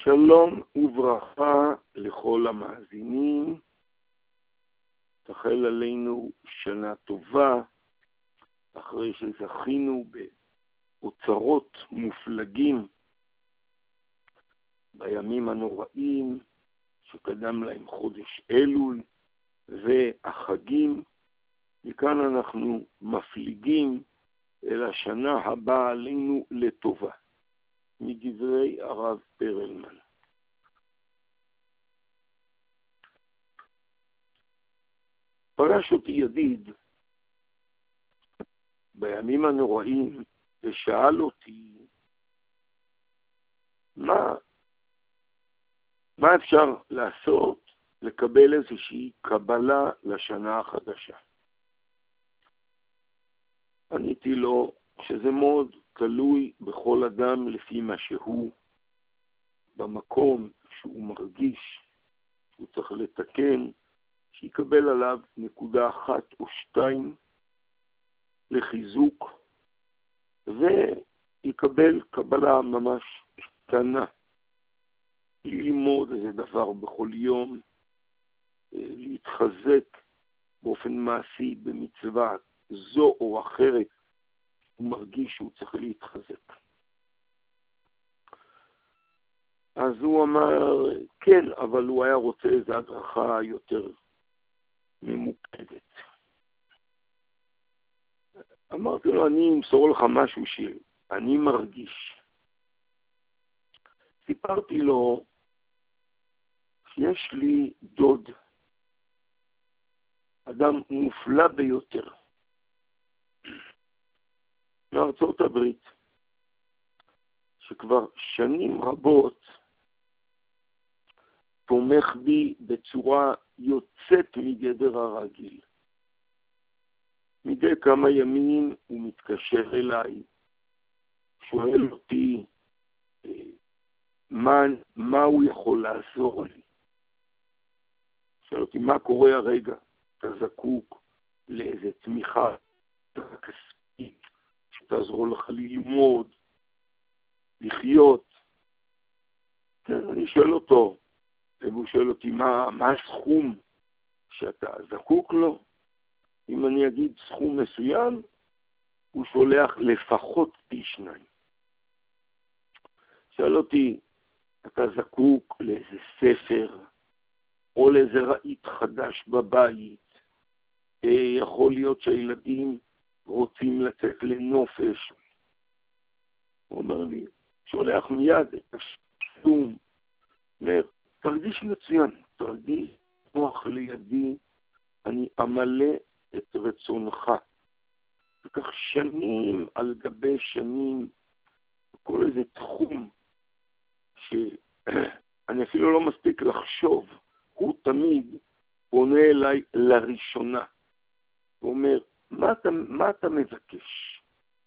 שלום וברכה לכל המאזינים. תחל עלינו שנה טובה, אחרי שזכינו באוצרות מופלגים בימים הנוראים שקדם להם חודש אלול והחגים, וכאן אנחנו מפליגים אל השנה הבאה עלינו לטובה. מדברי הרב פרלמן. פגש אותי ידיד בימים הנוראים ושאל אותי מה אפשר לעשות לקבל איזושהי קבלה לשנה החדשה. עניתי לו שזה מאוד תלוי בכל אדם לפי מה שהוא, במקום שהוא מרגיש, שהוא צריך לתקן, שיקבל עליו נקודה אחת או שתיים לחיזוק, ויקבל קבלה ממש קטנה, ללמוד איזה דבר בכל יום, להתחזק באופן מעשי במצווה זו או אחרת, הוא מרגיש שהוא צריך להתחזק. אז הוא אמר, כן, אבל הוא היה רוצה איזו הדרכה יותר ממוקדת. אמרתי לו, אני אמסור לך משהו שאני מרגיש. סיפרתי לו שיש לי דוד, אדם מופלא ביותר, מארצות הברית, שכבר שנים רבות תומך בי בצורה יוצאת מגדר הרגיל. מדי כמה ימים הוא מתקשר אליי, שואל אותי מה הוא יכול לעזור לי. שואל אותי מה קורה הרגע, אתה זקוק לאיזה תמיכה כספית, שתעזור לך ללמוד, לחיות. כן, אני שואל אותו, והוא שואל אותי מה הסכום שאתה זקוק לו. אם אני אגיד סכום מסוים, הוא שולח לפחות פי 2. שואל אותי, אתה זקוק לאיזה ספר, או לאיזה רהיט חדש בבית, יכול להיות שהילדים רוצים לצאת לנופש. הוא אומר לי, שולח מיד את השום, אומר, תרגיש מצוין, תרגיש נוח לידי, אני אמלא את רצונך. וכך שנים על גבי שנים, כל איזה תחום שאני אפילו לא מספיק לחשוב, הוא תמיד פונה אליי לראשונה. הוא אומר, מה אתה מבקש?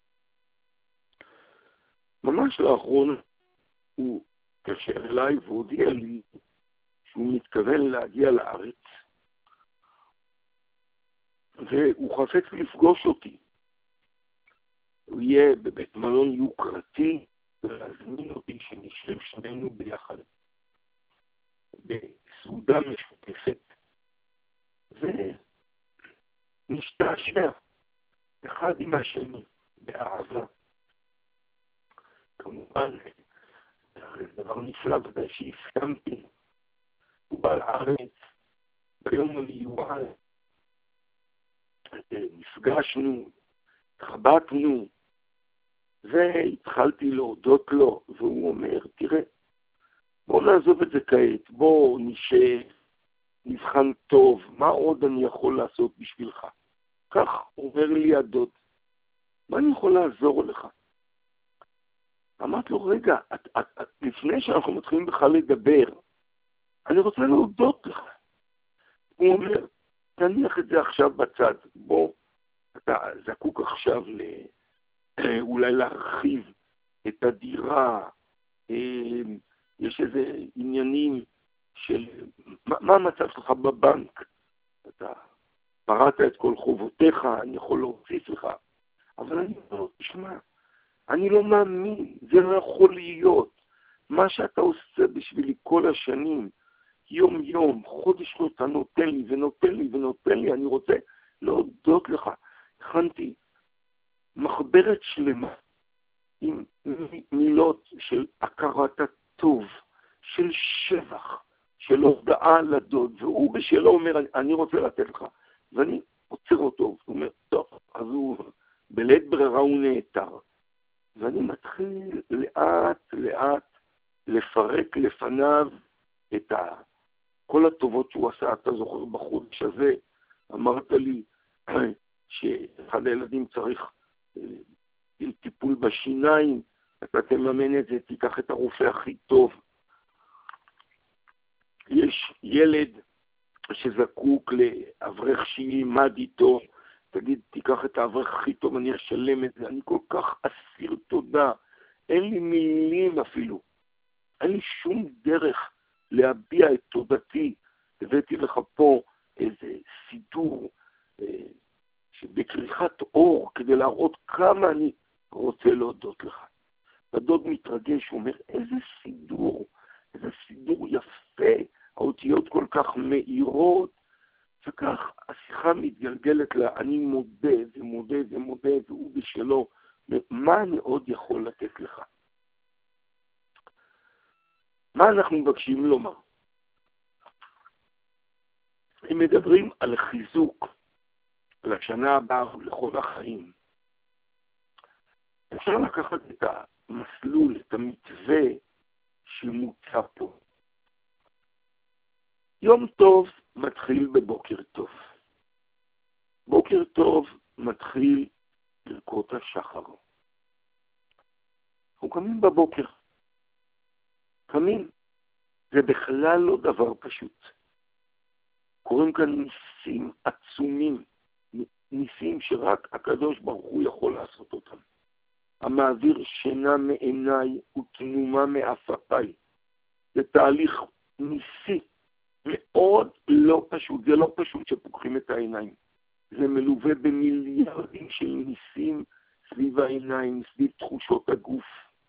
ממש לאחרונה הוא התקשר אליי והודיע לי שהוא מתכוון להגיע לארץ, והוא חפץ לפגוש אותי. הוא יהיה בבית מלון יוקרתי, ולהזמין אותי שנשב שנינו ביחד בסעודה משותפת, ונשתעשע אחד עם השני באהבה. כמובן, זה דבר נפלא ודאי שהסכמתי. הוא בא לארץ ביום המיוחד, נפגשנו, התחבקנו, והתחלתי להודות לו, והוא אומר, תראה, בוא נעזוב את זה כעת, בוא נשב, נבחן טוב, מה עוד אני יכול לעשות בשבילך? כך אומר לי הדוד, מה אני יכול לעזור לך? אמרתי לו, רגע, לפני שאנחנו מתחילים בכלל לדבר, אני רוצה להודות לך. הוא אומר, תניח את זה עכשיו בצד, בוא, אתה זקוק עכשיו אולי להרחיב את הדירה, יש איזה עניינים של מה המצב שלך בבנק, אתה פרעת את כל חובותיך, אני יכול להוסיף לך, אבל אני לא, תשמע, אני לא מאמין, זה לא יכול להיות. מה שאתה עושה בשבילי כל השנים, יום יום, חודש אתה נותן לי ונותן לי ונותן לי, אני רוצה להודות לך. הכנתי מחברת שלמה עם מילות של הכרת הטוב, של שבח, של הודעה לדוד, והוא בשלו אומר, אני רוצה לתת לך, ואני עוצר אותו, הוא אומר, טוב, אז הוא בלית ברירה הוא נעתר, ואני מתחיל לאט לאט לפרק לפניו את כל הטובות שהוא עשה. אתה זוכר בחודש הזה, אמרת לי שאחד הילדים צריך טיפול בשיניים, אתה תממן את זה, תיקח את הרופא הכי טוב. יש ילד שזקוק לאברך שילמד איתו, תגיד, תיקח את האברך הכי טוב, אני אשלם את זה. אני כל כך אסיר תודה, אין לי מילים אפילו, אין לי שום דרך להביע את תודתי. הבאתי לך פה איזה סידור שבקריחת אור כדי להראות כמה אני רוצה להודות לך. הדוד מתרגש, הוא אומר, איזה סידור יפה, האותיות כל כך מאירות, וכך השיחה מתגלגלת לה, אני מודה ומודה ומודה, והוא בשלו, מה אני עוד יכול לתת לך? מה אנחנו מבקשים לומר? הם מדברים על חיזוק לשנה הבאה ולכל החיים. אפשר לקחת את המסלול, את המתווה שמוצע פה. יום טוב מתחיל בבוקר טוב. בוקר טוב מתחיל ברכות השחר. אנחנו קמים בבוקר. קמים. זה בכלל לא דבר פשוט. קוראים כאן ניסים עצומים. ניסים שרק הקדוש ברוך הוא יכול לעשות אותם. המעביר שינה מעיניי ותנומה מאפתיי. זה תהליך ניסי. מאוד לא פשוט, זה לא פשוט שפוקחים את העיניים. זה מלווה במיליארדים של ניסים סביב העיניים, סביב תחושות הגוף.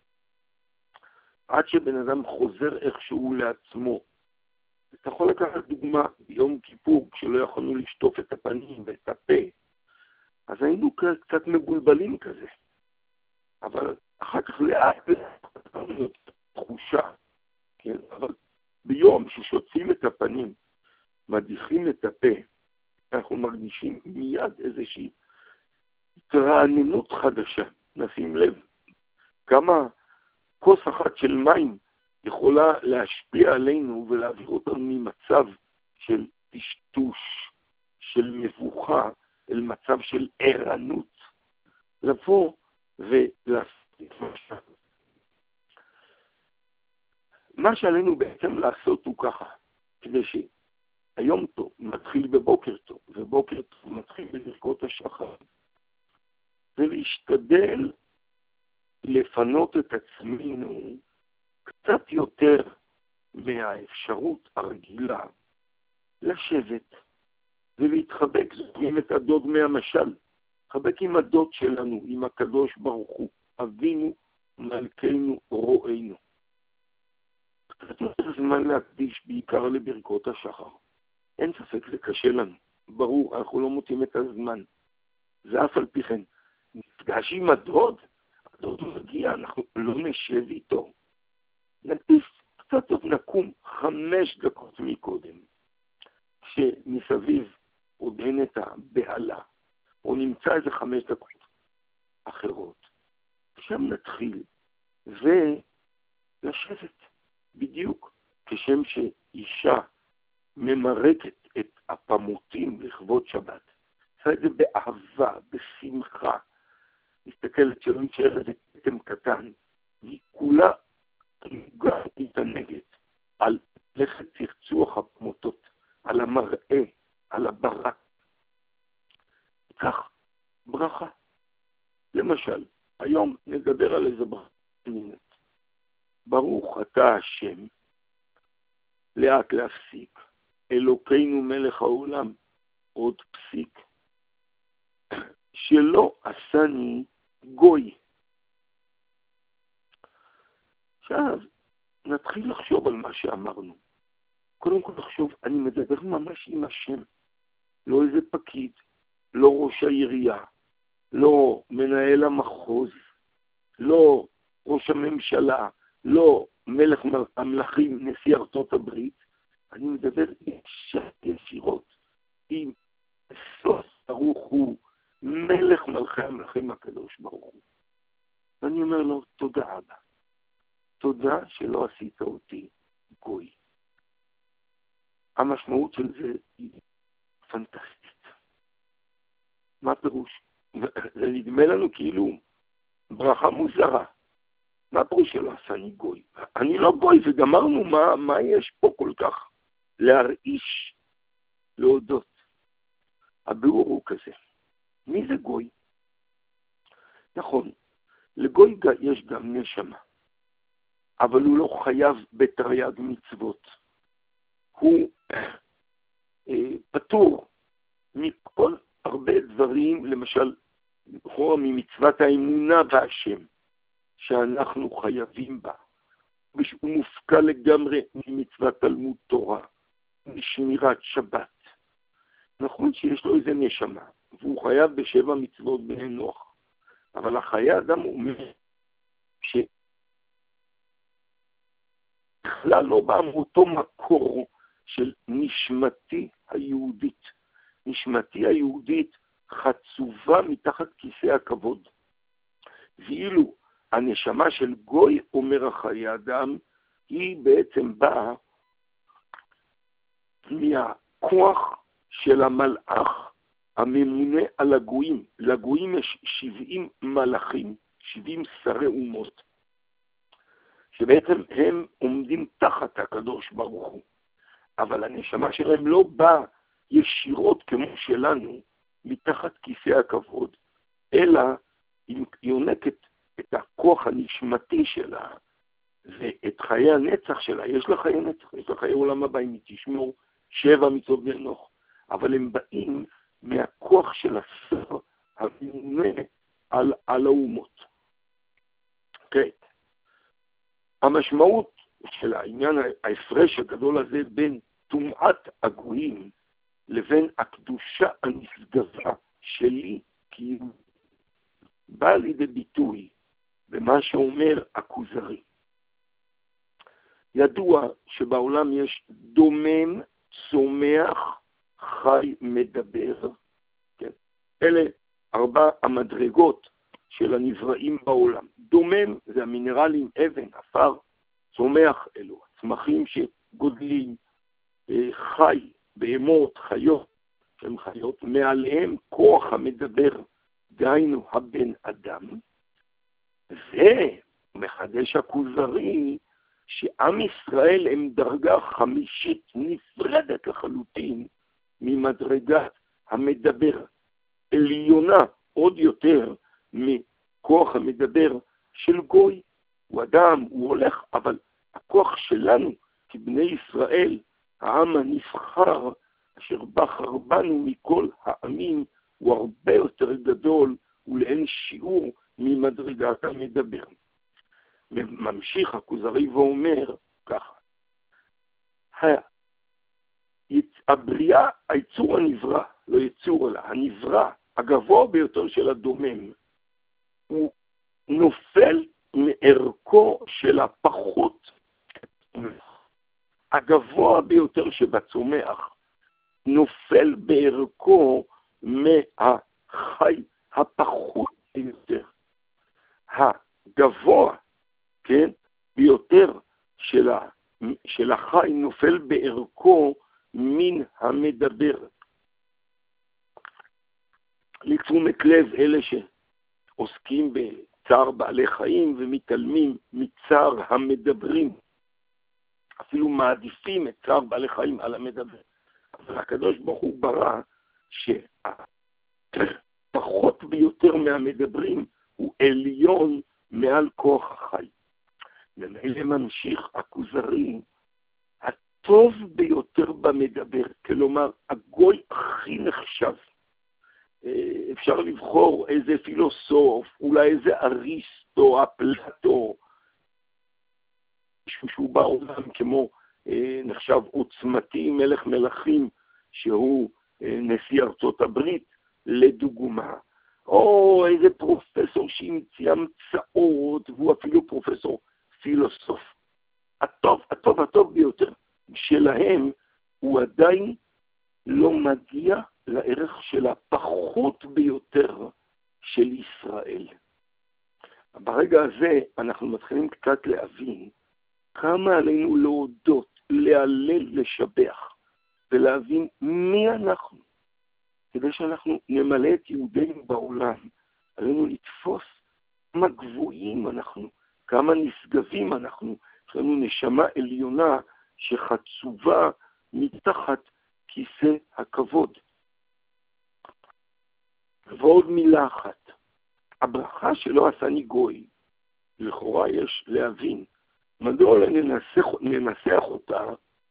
עד שבן אדם חוזר איכשהו לעצמו. אתה יכול לקחת דוגמה, ביום כיפור, כשלא יכולנו לשטוף את הפנים ואת הפה, אז היינו קצת מבולבלים כזה. אבל אחר כך לאט תחושה, כן? אבל ביום ששוטפים את הפנים, מדיחים את הפה, אנחנו מרגישים מיד איזושהי התרעננות חדשה. נשים לב כמה כוס אחת של מים יכולה להשפיע עלינו ולהעביר אותנו ממצב של טשטוש, של מבוכה, אל מצב של ערנות. לבוא ולעשות את מה שעלינו בעצם לעשות הוא ככה, כדי שהיום טוב מתחיל בבוקר טוב, ובוקר טוב מתחיל בברכות השחר, ולהשתדל לפנות את עצמנו קצת יותר מהאפשרות הרגילה לשבת ולהתחבק. זוכרים את הדוד מהמשל, חבק עם הדוד שלנו, עם הקדוש ברוך הוא, אבינו מלכנו רואינו. קצת יותר זמן להקדיש בעיקר לברכות השחר. אין ספק, זה קשה לנו. ברור, אנחנו לא מוצאים את הזמן. זה אף על פי כן. נפגש עם הדוד מגיע, אנחנו לא נשב איתו. נקדיש קצת עוד נקום 5 דקות מקודם, שמסביב עוד אין את הבהלה, או נמצא איזה 5 דקות אחרות. שם נתחיל, ולשבת בדיוק כשם שאישה ממרקת את הפמוטים לכבוד שבת. עושה את זה באהבה, בשמחה. מסתכלת שלא נשאר איזה פתם קטן, והיא כולה גם מתענגת על לכת צחצוח הפמוטות, על המראה, על הברק. כך, ברכה. למשל, היום נדבר על איזה ברכה. ברוך אתה השם, לאט להפסיק, אלוקינו מלך העולם, עוד פסיק, שלא עשני גוי. עכשיו, נתחיל לחשוב על מה שאמרנו. קודם כל לחשוב, אני מדבר ממש עם השם, לא איזה פקיד, לא ראש העירייה, לא מנהל המחוז, לא ראש הממשלה, לא מלך המלכים, נשיא ארצות הברית. אני מדבר ישירות עם סוף ברוך הוא, מלך מלכי המלכים הקדוש ברוך הוא. ואני אומר לו, תודה אבא. תודה שלא עשית אותי גוי. המשמעות של זה היא פנטסטית. מה הפירוש? זה נדמה לנו כאילו ברכה מוזרה. מה הפירוש שלא עשני גוי? אני לא גוי, וגמרנו מה יש פה כל כך להרעיש, להודות. הביאור הוא כזה. מי זה גוי? נכון, לגוי יש גם נשמה, אבל הוא לא חייב בתרי"ג מצוות. הוא פטור מכל הרבה דברים, למשל, ממצוות האמונה בהשם, שאנחנו חייבים בה. הוא מופקע לגמרי ממצוות תלמוד תורה, משמירת שבת. נכון שיש לו איזה נשמה, והוא חייב ב7 מצוות בני נוח. אבל החיי אדם אומר שבכלל לא בא מאותו מקור של נשמתי היהודית. נשמתי היהודית חצובה מתחת כיסא הכבוד. ואילו הנשמה של גוי, אומר החיי אדם, היא בעצם באה מהכוח של המלאך הממונה על הגויים. לגויים יש 70 מלאכים, 70 שרי אומות, שבעצם הם עומדים תחת הקדוש ברוך הוא. אבל הנשמה שלהם לא באה ישירות כמו שלנו, מתחת כיסא הכבוד, אלא היא יונקת את הכוח הנשמתי שלה, ואת חיי הנצח שלה. יש לה חיי נצח, יש לה חיי עולם הבא, אם היא תשמור 7 מצוות בני נוח. אבל הם באים מהכוח של השר הממונה על האומות. כן. המשמעות של העניין, ההפרש הגדול הזה בין טומאת הגויים לבין הקדושה הנשגבה שלי, כי בא לידי ביטוי במה שאומר הכוזרי. ידוע שבעולם יש דומם, צומח, חי, מדבר. כן? אלה 4 המדרגות של הנבראים בעולם. דומם זה המינרלים, אבן, אפר, צומח, אלו הצמחים שגודלים, חי, בהמות, חיות, שהם חיות, מעליהם כוח המדבר, דהיינו הבן אדם. ומחדש הכוזרי שעם ישראל הם דרגה 5 נפרדת לחלוטין ממדרגת המדבר, עליונה עוד יותר מכוח המדבר של גוי. הוא אדם, הוא הולך, אבל הכוח שלנו כבני ישראל, העם הנבחר, אשר בחר בנו מכל העמים, הוא הרבה יותר גדול ולאין שיעור ממדרגת המדבר. ממשיך הכוזרי ואומר ככה, הבריאה, היצור הנברא, לא יצור אלא, הנברא הגבוה ביותר של הדומם, הוא נופל מערכו של הפחות. הגבוה ביותר שבצומח נופל בערכו מהחי הפחות ביותר. הגבוה, כן, ביותר של החי נופל בערכו מן המדבר. לתשומת לב אלה שעוסקים בצער בעלי חיים ומתעלמים מצער המדברים, אפילו מעדיפים את צער בעלי חיים על המדבר. אבל הקדוש ברוך הוא ברא שהפחות ביותר מהמדברים הוא עליון מעל כוח החי. ומאלה ממשיך הכוזרי, הטוב ביותר במדבר, כלומר הגוי הכי נחשב. אפשר לבחור איזה פילוסוף, אולי איזה אריסטו, אפלטו, שהוא בעולם כמו נחשב עוצמתי, מלך מלכים, שהוא נשיא ארצות הברית, לדוגמה, או איזה פרופסור שהמציא המצאות, והוא אפילו פרופסור פילוסוף. הטוב ביותר שלהם, הוא עדיין לא מגיע לערך של הפחות ביותר של ישראל. ברגע הזה אנחנו מתחילים קצת להבין כמה עלינו להודות, להלל, לשבח, ולהבין מי אנחנו. כדי שאנחנו נמלא את יהודינו בעולם, עלינו לתפוס כמה גבוהים אנחנו, כמה נשגבים אנחנו, יש לנו נשמה עליונה שחצובה מתחת כיסא הכבוד. ועוד מילה אחת, הברכה שלא עשני גוי, לכאורה יש להבין, מדוע ננסח אותה,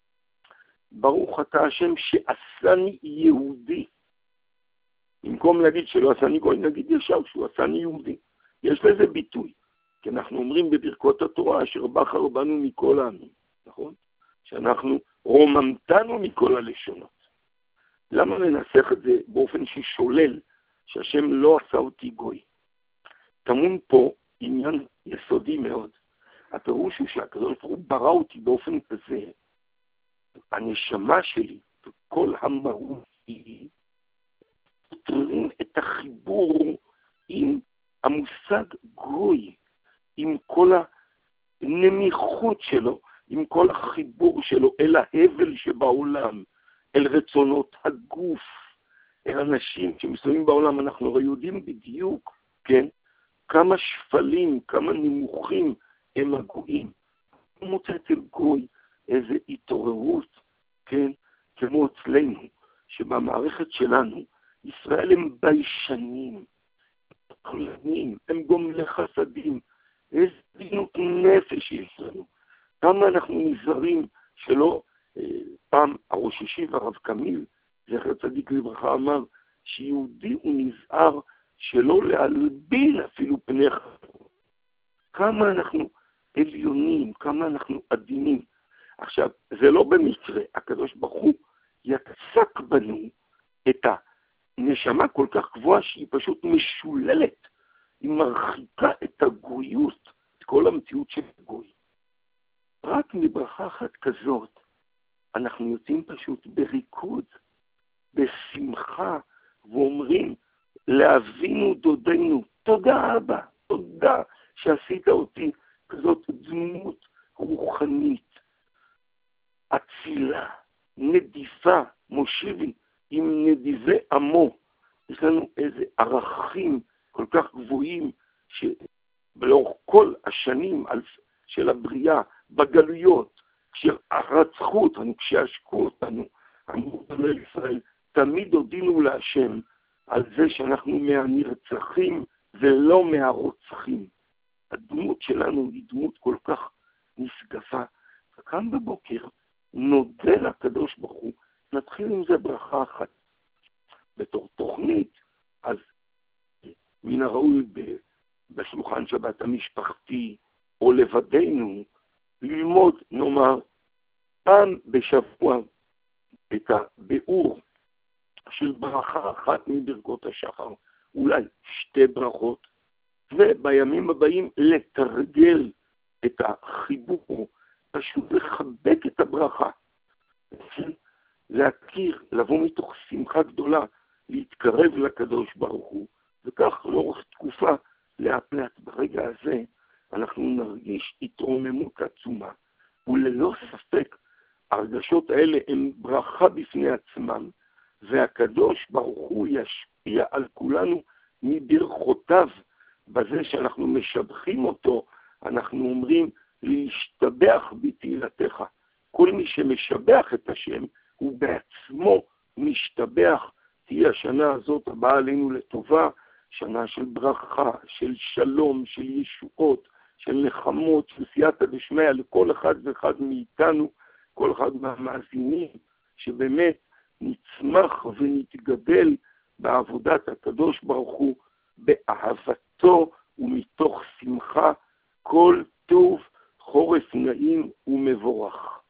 ברוך אתה השם שעשני יהודי. במקום להגיד שלא עשני גוי, נגיד ישר שהוא עשני יהודי. יש לזה ביטוי, כי אנחנו אומרים בברכות התורה, אשר בחר בנו מכל העמים, נכון? שאנחנו רוממתנו מכל הלשונות. למה ננסח את זה באופן ששולל שהשם לא עשה אותי גוי? טמון פה עניין יסודי מאוד. הפירוש הוא שהקדוש ברוך הוא ברא אותי באופן כזה, הנשמה שלי וכל המהות היא, פותרים את החיבור עם המושג גוי, עם כל הנמיכות שלו, עם כל החיבור שלו אל ההבל שבעולם, אל רצונות הגוף, אל אנשים שמסוימים בעולם. אנחנו הרי יודעים בדיוק, כן, כמה שפלים, כמה נמוכים הם הגויים. הוא מוצא אצל גוי איזו התעוררות, כן, כמו אצלנו, שבמערכת שלנו, ישראל הם ביישנים, הם גומלי חסדים, איזה דינות נפש יש לנו. כמה אנחנו נזהרים שלא, פעם הראש ישיבה הרב קמיל, זכר צדיק לברכה, אמר שיהודי הוא נזהר שלא להלבין אפילו פני חברו. כמה אנחנו עליונים, כמה אנחנו עדינים. עכשיו, זה לא במקרה, הקדוש ברוך הוא יצק בנו את הנשמה כל כך גבוהה שהיא פשוט משוללת, היא מרחיקה את הגויות, את כל המציאות של הגוי. רק מברכה אחת כזאת, אנחנו יוצאים פשוט בריקוד, בשמחה, ואומרים, לאבינו דודנו, תודה אבא, תודה שעשית אותי כזאת דמות רוחנית, אצילה, נדיפה, מושיבי, עם נדיבי עמו. יש לנו איזה ערכים כל כך גבוהים, שבלאורך כל השנים של הבריאה, בגלויות, כשרצחו אותנו, כשעשקו אותנו, אמרו בני ישראל, תמיד הודינו להשם על זה שאנחנו מהנרצחים ולא מהרוצחים. הדמות שלנו היא דמות כל כך נשגבה. וכאן בבוקר נודה לקדוש ברוך הוא, נתחיל עם זה ברכה אחת. בתור תוכנית, אז מן הראוי בשולחן שבת המשפחתי, או לבדנו, ללמוד, נאמר, פעם בשבוע את הביאור של ברכה אחת מברכות השחר, אולי שתי ברכות, ובימים הבאים לתרגל את החיבור, פשוט לחבק את הברכה, להכיר, לבוא מתוך שמחה גדולה, להתקרב לקדוש ברוך הוא, וכך לאורך תקופה, לאט לאט ברגע הזה, אנחנו נרגיש התרוממות עצומה, וללא ספק, הרגשות האלה הן ברכה בפני עצמם, והקדוש ברוך הוא ישפיע על כולנו מברכותיו, בזה שאנחנו משבחים אותו, אנחנו אומרים, להשתבח בתהילתך. כל מי שמשבח את השם, הוא בעצמו משתבח. תהיה השנה הזאת הבאה עלינו לטובה, שנה של ברכה, של שלום, של ישועות, של נחמות, של סייעתא דשמיא לכל אחד ואחד מאיתנו, כל אחד מהמאזינים, שבאמת נצמח ונתגדל בעבודת הקדוש ברוך הוא, באהבתו ומתוך שמחה, כל טוב חורף חורף נעים ומבורך.